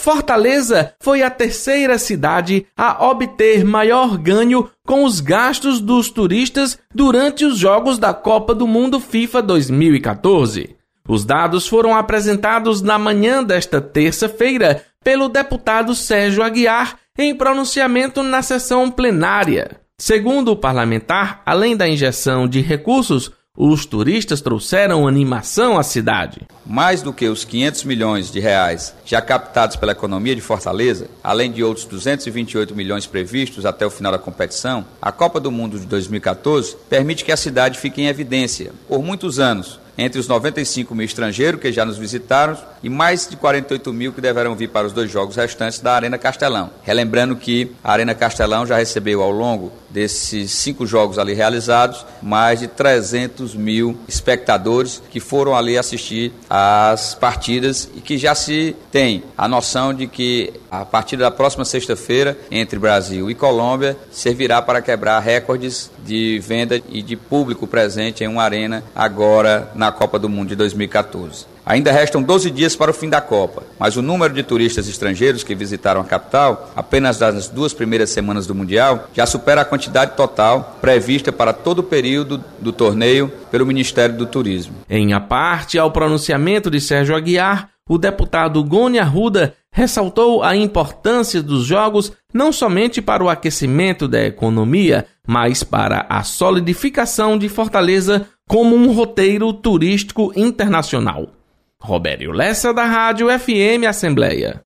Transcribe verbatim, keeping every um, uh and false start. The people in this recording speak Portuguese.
Fortaleza foi a terceira cidade a obter maior ganho com os gastos dos turistas durante os Jogos da Copa do Mundo FIFA dois mil e catorze. Os dados foram apresentados na manhã desta terça-feira pelo deputado Sérgio Aguiar em pronunciamento na sessão plenária. Segundo o parlamentar, além da injeção de recursos, os turistas trouxeram animação à cidade. Mais do que os quinhentos milhões de reais já captados pela economia de Fortaleza, além de outros duzentos e vinte e oito milhões previstos até o final da competição, a Copa do Mundo de dois mil e catorze permite que a cidade fique em evidência por muitos anos, entre os noventa e cinco mil estrangeiros que já nos visitaram e mais de quarenta e oito mil que deverão vir para os dois jogos restantes da Arena Castelão. Relembrando que a Arena Castelão já recebeu ao longo desses cinco jogos ali realizados mais de trezentos mil espectadores que foram ali assistir às partidas e que já se tem a noção de que a partir da próxima sexta-feira, entre Brasil e Colômbia, servirá para quebrar recordes de venda e de público presente em uma arena agora na Copa do Mundo de dois mil e catorze. Ainda restam doze dias para o fim da Copa, mas o número de turistas estrangeiros que visitaram a capital apenas nas duas primeiras semanas do Mundial já supera a quantidade total prevista para todo o período do torneio pelo Ministério do Turismo. Em a parte ao pronunciamento de Sérgio Aguiar, o deputado Goni Arruda ressaltou a importância dos jogos não somente para o aquecimento da economia, mas para a solidificação de Fortaleza como um roteiro turístico internacional. Robério Lessa, da Rádio F M Assembleia.